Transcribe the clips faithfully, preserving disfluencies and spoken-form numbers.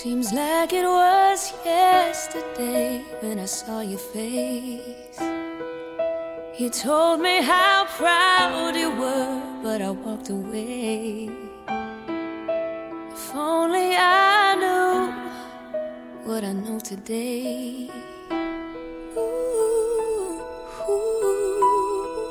Seems like it was yesterday when I saw your face. You told me how proud you were, but I walked away. If only I knew what I know today. Ooh, ooh.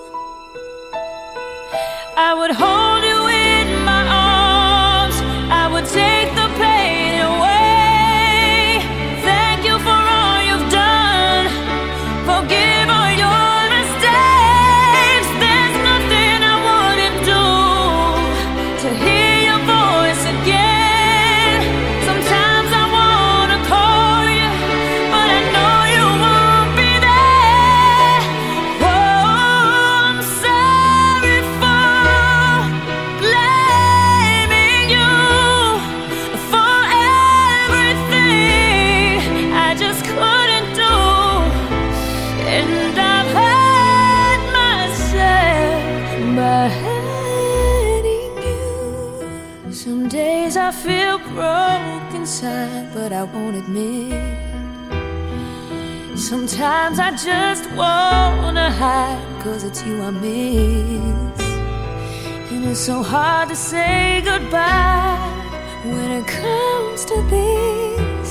I would hold you in my arms, I would take the pain away. Thank you for all you've done, forgive all your mistakes. There's nothing I wouldn't do to hear your voice again. Sometimes I wanna call you, but I know you won't be there. Oh, I'm sorry for blaming you for everything I just couldn't do. And I've hurt myself by hurting you. Some days I feel broken inside, but I won't admit. Sometimes I just wanna hide, cause it's you I miss. And it's so hard to say goodbye when it comes to this.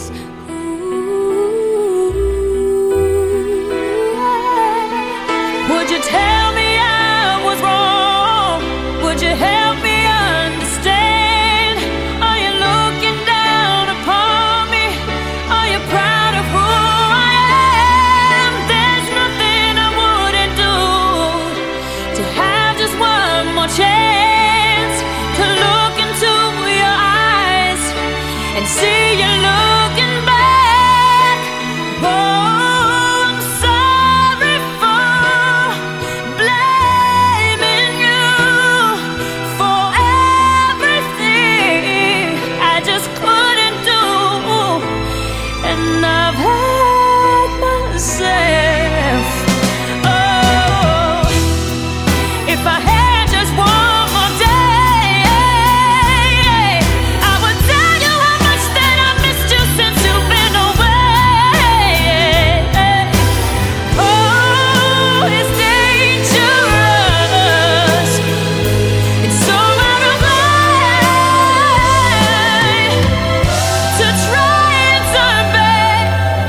Ooh. Would you tell me I was wrong? Would you help me understand? Are you looking down upon me? Are you proud of who I am? There's nothing I wouldn't do to have just one more chance to look into your eyes and see you looking back. Oh, I'm sorry for blaming you for everything I just couldn't do. And I've hurt myself. Oh, if I had just one more day, I would tell you how much that I missed you since you've been away. Oh, it's dangerous. It's so out of line to try and turn back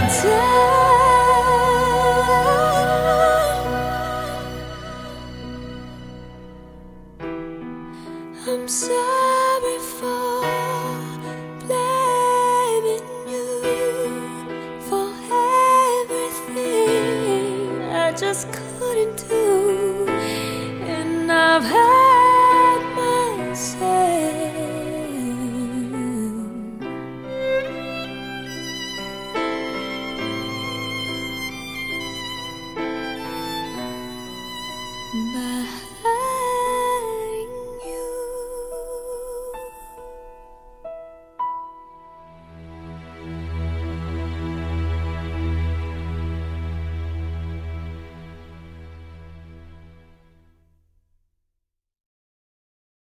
time. I'm sorry for blaming you for everything I just couldn't do. And I've hurt myself by